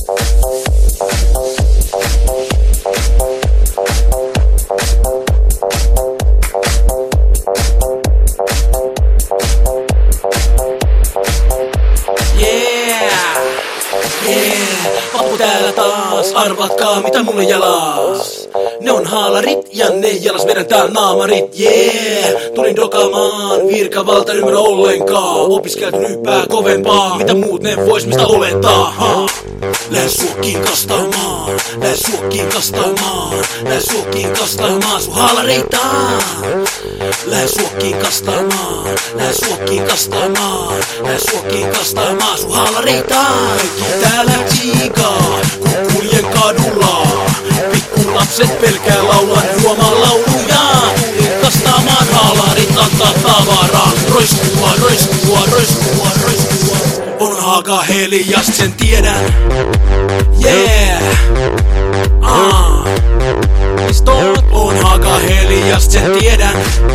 Papu täällä taas, arvatkaa mitä mulle jalas. Ne on haalarit ja ne jalas vedän täällä naamarit, Tulin dokamaan, virkavalta ymmärrä ollenkaan. Opiskelijat ryyppää kovempaa, mitä muut ne vois mistä olettaa, Lähes suokkiin kastaamaan, lähes suokkiin kastaamaan, lähes suokkiin kastaamaan sun haalareitaan. Lähes suokkiin kastaamaan, lähes suokkiin kastaamaan, lähes suokkiin kastaamaan sun haalareitaan. Kaikki täällä tsiikaa, kun kuljen kadulla. Pikkulapset pelkää laulan juomaan lauluja. Tulin kastaamaan haalarit, antaa tavaraa. Roiskua, roiskua, roiskua, roiskua. On Haga Helias, sen tiedän. Stop. On Haga Helias, sen tiedän.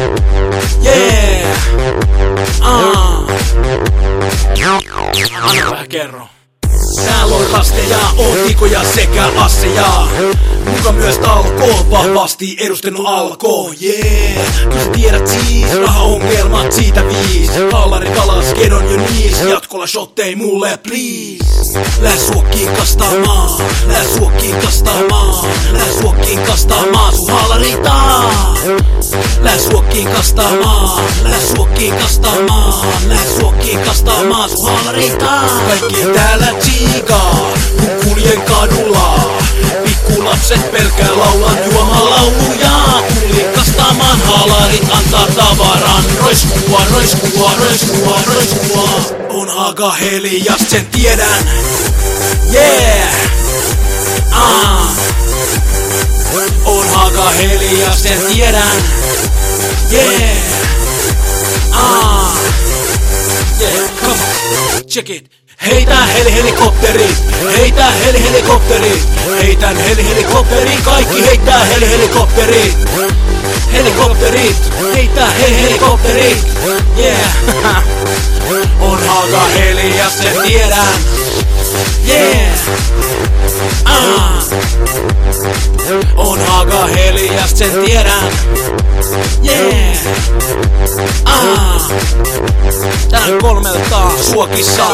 Anna vähän kerro. Täällä on rasteja, otikoja sekä asseja. Muka myös talkoo, vahvasti edustanut alkoo, Kyllä sä tiedät siis, rahaongelmat siitä 5. Hallarit alas, kedon jo niis. Jatkolla shottei mulle please. Lähes suokkiin kastaamaan, lähes suokkiin kastaamaan, lähes suokkiin kastaamaan sun hallaritaan. Lähes suokkiin kastaamaan, lähes suokkiin kastaamaan, lähes suokkiin kastaamaan sun hallaritaan. Kaikki täällä tsiikaa, kun kuljen kadulla. Pikkulapset pelkää laulan juomaan lauluja. Tulin kastaamaan haalarit, antaa tavaran. Roiskua, roiskua, roiskua, roiskua. On Haga Helias, sen tiedän. On Haga Helias, sen tiedän. Come on, check it. Heitä helikopterit, heitä helikopterit, heitän helikopterit, kaikki heittää helikopterit, helikopterit, heitä helikopterit, On Haga Helias, sen tiedän, On Haga Helias, sen tiedän, Tänään 3 suokissa.